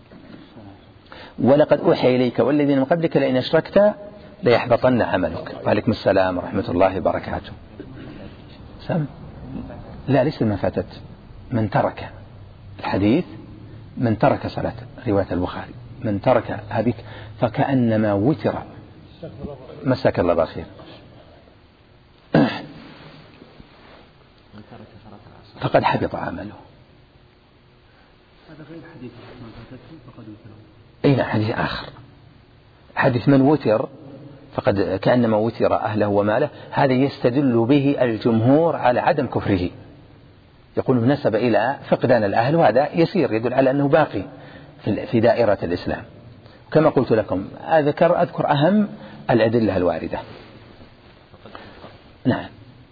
ولقد أوحي إليك والذين من قبلك لئن أشركت ليحبطن عملك. وعليكم السلام ورحمة الله وبركاته. سم؟ لا، ليس ما فاتت. من ترك الحديث، من ترك صلاة، رواية البخاري، من ترك هذه فكأنما وتر. مساك الله بالخير. فقد حبط عمله. هذا غير حديث من فاتته فقد وتر. أين حديث آخر؟ حديث من وتر فقد كأنما وتر أهله وماله، هذا يستدل به الجمهور على عدم كفره، يقول نسب إلى فقدان الأهل، وهذا يسير يدل على أنه باقي في دائرة الإسلام. كما قلت لكم أذكر أهم الأدلة الواردة. نعم.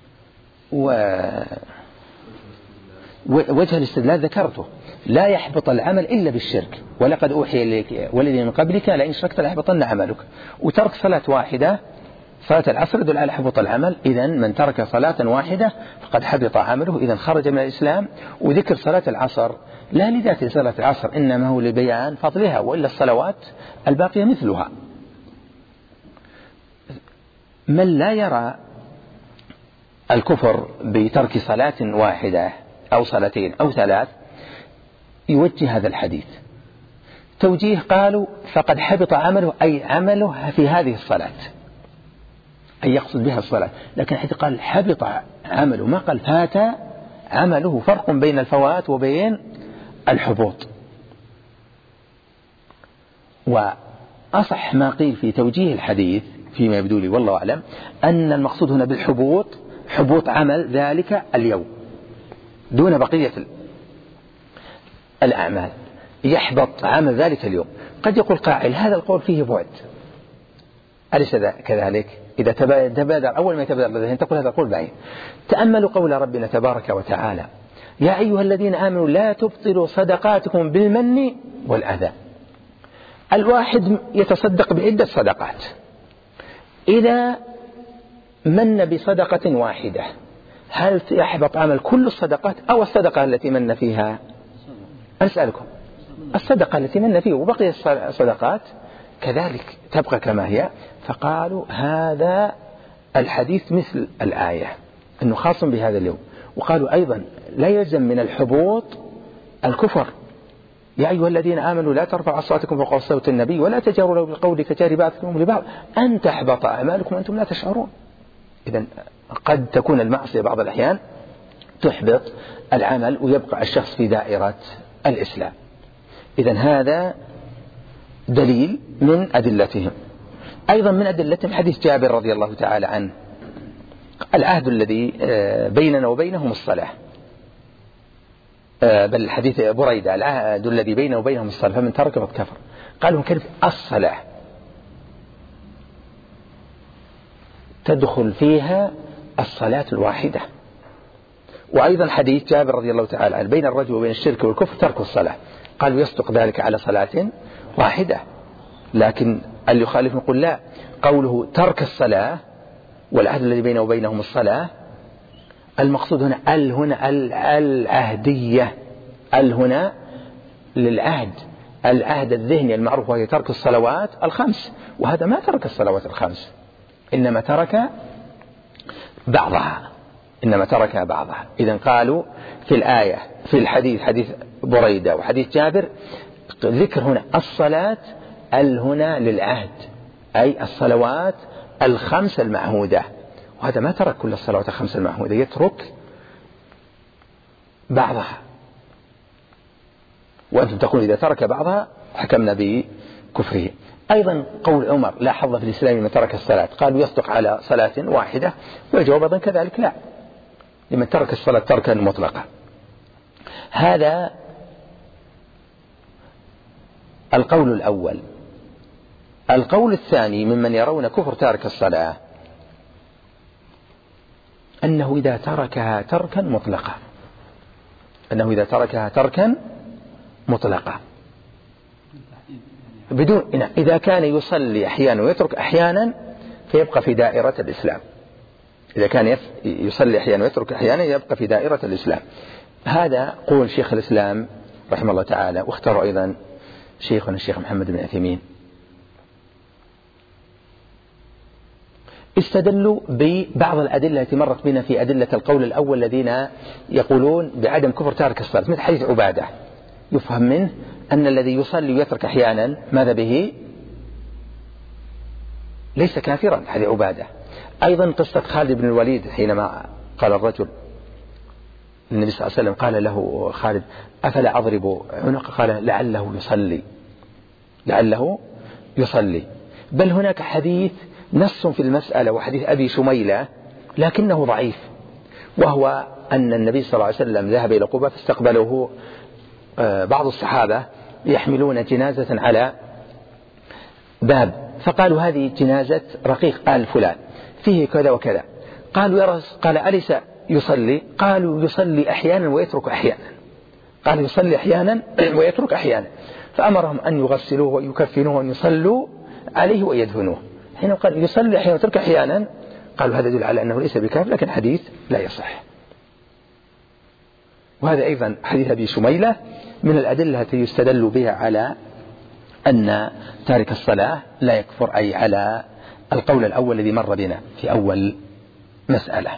وجه الاستدلال ذكرته: لا يحبط العمل إلا بالشرك، ولقد أوحي إليك والذين من قبلك لئن أشركت ليحبطن عملك. وترك صلاة واحدة، صلاة العصر، يدل على حبط العمل. إذن من ترك صلاة واحدة فقد حبط عمله، إذن خرج من الإسلام. وذكر صلاة العصر لا لذات صلاة العصر، إنما هو لبيان فضلها، وإلا الصلوات الباقية مثلها. من لا يرى الكفر بترك صلاة واحدة أو صلاتين أو 3 يوجه هذا الحديث توجيه، قالوا: فقد حبط عمله، أي عمله في هذه الصلاة، أي يقصد بها الصلاة. لكن حيث قال حبط عمله، ما قال فات عمله. فرق بين الفوات وبين الحبوط. وأصح ما قيل في توجيه الحديث فيما يبدو لي والله أعلم أن المقصود هنا بالحبوط حبوط عمل ذلك اليوم دون بقية الأعمال، يحبط عمل ذلك اليوم. قد يقول قائل: هذا القول فيه بعد، أليس كذلك؟ إذا تبادر أول ما يتبادر الذهن تقول هذا القول بعيد. تأملوا قول ربنا تبارك وتعالى: يا أيها الذين آمنوا لا تبطلوا صدقاتكم بالمن والأذى. الواحد يتصدق بعدة صدقات، إذا من بصدقة واحدة هل يحبط عمل كل الصدقات أو الصدقة التي من فيها؟ أسألكم، الصدقة التي من فيها، وبقي الصدقات كذلك تبقى كما هي. فقالوا هذا الحديث مثل الآية أنه خاص بهذا اليوم. وقالوا أيضا لا يلزم من الحبوط الكفر. يا أيها الذين آمنوا لا ترفعوا أصواتكم فوق صوت النبي ولا تجهروا له بالقول كجهر بعضكم لبعض أن تحبط أعمالكم وأنتم لا تشعرون. إذن قد تكون المعصية بعض الأحيان تحبط العمل ويبقى الشخص في دائرة الإسلام. إذن هذا دليل من أدلتهم. أيضا من أدلتهم حديث جابر رضي الله تعالى عنه: العهد الذي بيننا وبينهم الصلاة، بل حديث بريدة: العهد الذي بيننا وبينهم الصلاة فمن ترك فقد كفر. قالوا كيف الصلاة تدخل فيها الصلاة الواحدة. وأيضا حديث جابر رضي الله تعالى عنه: بين الرجل وبين الشرك والكفر ترك الصلاة. قالوا يصدق ذلك على صلاة واحدة. لكن اللي يخالف يقول لا، قوله ترك الصلاة والعهد الذي بينه وبينهم الصلاة، المقصود هنا العهدية، هنا للعهد، العهد الذهني المعروف وهي ترك الصلوات الخمس، وهذا ما ترك الصلوات الخمس، إنما ترك بعضها، إذن قالوا في الآية في الحديث حديث بريدة وحديث جابر ذكر هنا الصلاة هنا للعهد، أي الصلوات الخمس المعهودة، وهذا ما ترك كل الصلوات الخمس المعهودة، يترك بعضها. وأنتم تقولون إذا ترك بعضها حكمنا بكفره. أيضا قول عمر لا حظ في الإسلام لمن ترك الصلاة، قالوا يصدق على صلاة واحدة، والجواب أيضا كذلك لا، لمن ترك الصلاة تركا مطلقا. هذا القول الأول. القول الثاني ممن يرون كفر تارك الصلاة أنه إذا تركها تركا مطلقا، أنه إذا تركها تركا مطلقا بدون، إذا كان يصلي أحيانا ويترك أحيانا فيبقى في دائرة الإسلام. إذا كان يصلي أحيانا ويترك أحيانا يبقى في دائرة الإسلام. هذا قول شيخ الإسلام رحمه الله تعالى، واختار أيضا شيخنا الشيخ محمد بن عثيمين. استدلوا ببعض الأدلة التي مرت بنا في أدلة القول الأول الذين يقولون بعدم كفر تارك الصلاة، مثل حديث عبادة، يفهم منه أن الذي يصلي ويترك أحيانا ماذا به؟ ليس كافرا، حديث عبادة. أيضا قصة خالد بن الوليد حينما قال الرجل النبي صلى الله عليه وسلم قال له خالد أفلا أضرب عنق؟ قال لعله يصلي. بل هناك حديث نص في المسألة وحديث أبي شميلة لكنه ضعيف، وهو أن النبي صلى الله عليه وسلم ذهب إلى قباء فاستقبله بعض الصحابة يحملون جنازة على باب، فقالوا هذه جنازة رقيق آل فلان فيه كذا وكذا. قالوا يا رسول، قال أليس يصلي؟ قالوا يصلي أحيانا ويترك أحيانا. قال يصلي أحيانا ويترك أحيانا، فأمرهم أن يغسلوه ويكفنوه وأن يصلوا عليه ويدفنوه. حين قال يصلي أحيانا ويترك أحيانا قالوا هذا يدل على أنه ليس بكافر، لكن حديث لا يصح. وهذا أيضا حديث أبي شميلة من الأدلة التي يستدل بها على أن تارك الصلاة لا يكفر، أي على القول الأول الذي مر بنا في أول مسألة.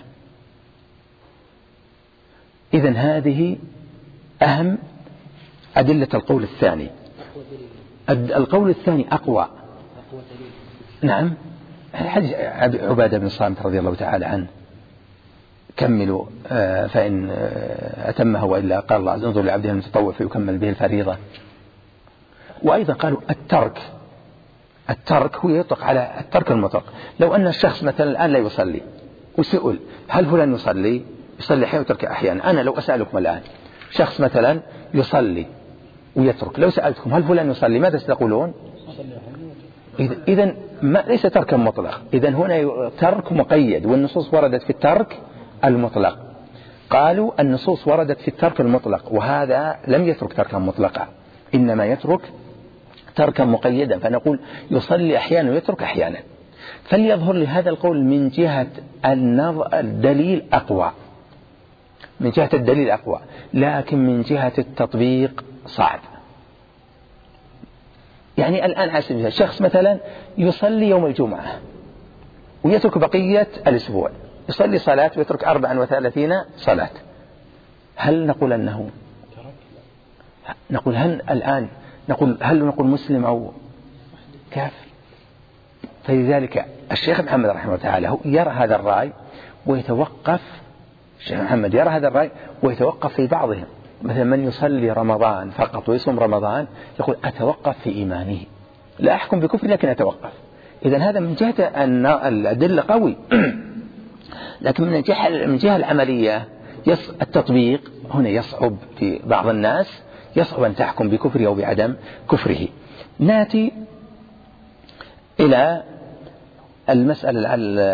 إذن هذه أهم أدلة القول الثاني. القول الثاني أقوى. نعم، حديث عبادة بن صامت رضي الله تعالى عنه، كملوا فإن أتمها وإلا قال الله عز وجل انظر لعبده المتطوع فيكمل به الفريضة. وأيضا قالوا الترك هو يطلق على الترك المطلق. لو أن الشخص مثلا الآن لا يصلي وسئل هل فلان يصلي أحيانا ويترك أحيانا، أنا لو أسألكم الآن شخص مثلا يصلي ويترك، لو سألتكم هل فلان يصلي ماذا ستقولون؟ إذن ليس تركا مطلق، إذن هنا ترك مقيد، والنصوص وردت في الترك المطلق. قالوا النصوص وردت في الترك المطلق، وهذا لم يترك تركا مطلقا، إنما يترك تركا مقيدا، فنقول يصلي أحيانا ويترك أحيانا. فليظهر لهذا القول من جهة الدليل أقوى، من جهة الدليل أقوى، لكن من جهة التطبيق صعب. يعني الآن على سبيل المثال شخص مثلا يصلي يوم الجمعة ويترك بقية الأسبوع، يصلي صلاة ويترك 34 صلاة، هل نقول أنه نقول هل نقول مسلم أو كافر؟ فلذلك الشيخ محمد رحمه الله تعالى يرى هذا الرأي ويتوقف، الشيخ محمد يرى هذا الرأي ويتوقف في بعضهم، مثلا من يصلي رمضان فقط ويصوم رمضان يقول أتوقف في إيمانه، لا أحكم بكفر لكن أتوقف. إذن هذا من جهة أن الأدلة قوي، لكن من جهة العملية التطبيق هنا يصعب في بعض الناس، يصعب أن تحكم بكفره أو بعدم كفره. نأتي إلى المسألة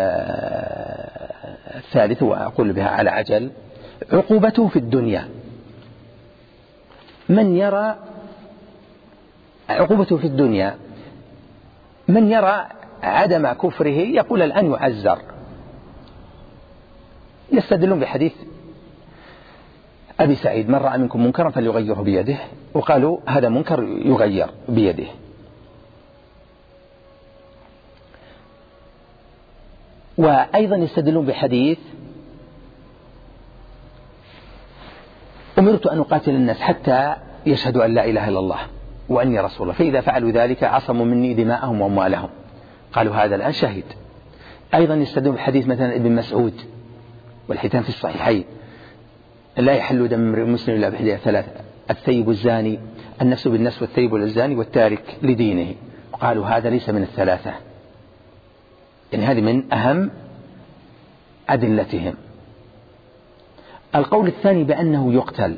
الثالثة وأقول بها على عجل، عقوبته في الدنيا. من يرى عقوبته في الدنيا، من يرى عدم كفره يقول الآن يعزر، يستدلون بحديث أبي سعيد من رأى منكم منكرا فليغيره بيده، وقالوا هذا منكر يغير بيده. وأيضا يستدلون بحديث أمرت أن أقاتل الناس حتى يشهدوا أن لا إله إلا الله وأني رسول الله، فإذا فعلوا ذلك عصموا مني دماءهم وأموالهم. قالوا هذا الآن شهد. أيضا يستدل بحديث مثلا ابن مسعود والحديثان في الصحيحين: لا يحل دم امرئ مسلم إلا بإحدى ثلاث: الثيب الزاني، النفس بالنفس، والثيب الزاني، والتارك لدينه. قالوا هذا ليس من الثلاثة، يعني هذه من أهم أدلتهم. القول الثاني بأنه يقتل،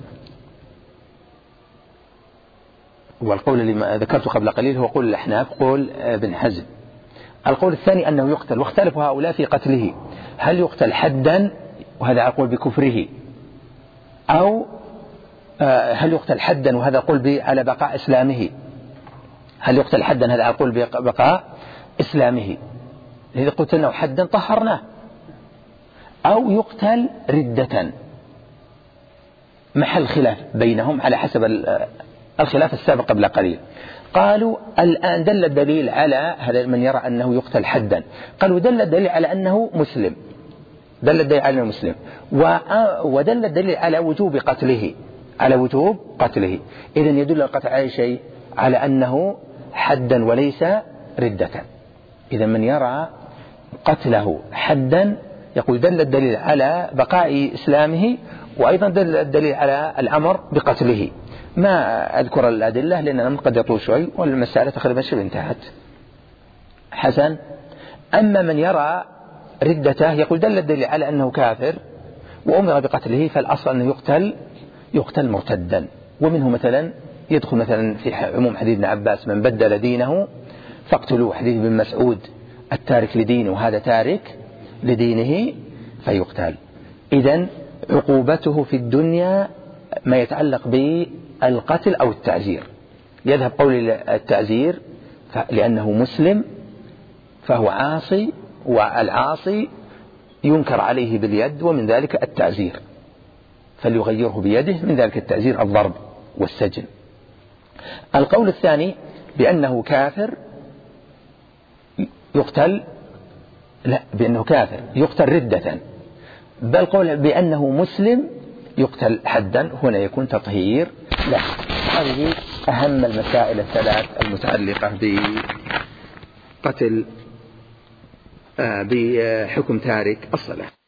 والقول اللي ذكرته قبل قليل هو قول الأحناف، قول ابن حزم. القول الثاني أنه يقتل، واختلف هؤلاء في قتله، هل يقتل حدا وهذا أقول بكفره، أو هل يقتل حدا وهذا أقول على بقاء إسلامه، هل يقتل حدا هذا أقول بقاء إسلامه، إذا قتلناه حدا طهرناه، أو يقتل ردة، محل خلاف بينهم على حسب الخلاف السابق قبل قليل. قالوا الآن دل الدليل على هذا من يرى أنه يقتل حدا، قالوا دل الدليل على أنه مسلم، دل الدليل على أنه مسلم، ودل الدليل على وجوب قتله، على وجوب قتله. إذن يدل القتل على شيء، على أنه حدا وليس ردة. إذا من يرى قتله حدا يقول دل الدليل على بقاء إسلامه، وأيضا دل الدليل على الأمر بقتله. ما أذكر الأدلة لأن الأمر قد يطول شوي والمسألة تقريبا شبه انتهت. حسن. أما من يرى ردته يقول دل الدليل على أنه كافر وأمر بقتله، فالأصل أنه يقتل مرتدا. ومنه مثلا يدخل مثلا في عموم حديث ابن عباس: من بدل دينه فاقتلوه. حديث ابن مسعود: التارك لدينه، هذا تارك لدينه فيقتل. إذن عقوبته في الدنيا ما يتعلق بالقتل أو التعزير. يذهب قول التعزير لأنه مسلم فهو عاصي، والعاصي ينكر عليه باليد، ومن ذلك التعزير، فليغيره بيده، من ذلك التعزير الضرب والسجن. القول الثاني بأنه كافر يقتل، لا، بأنه كافر يقتل ردة، بل قول بأنه مسلم يقتل حدا، هنا يكون تطهير له. هذه أهم المسائل الثلاث المتعلقة بقتل بحكم تارك الصلاة.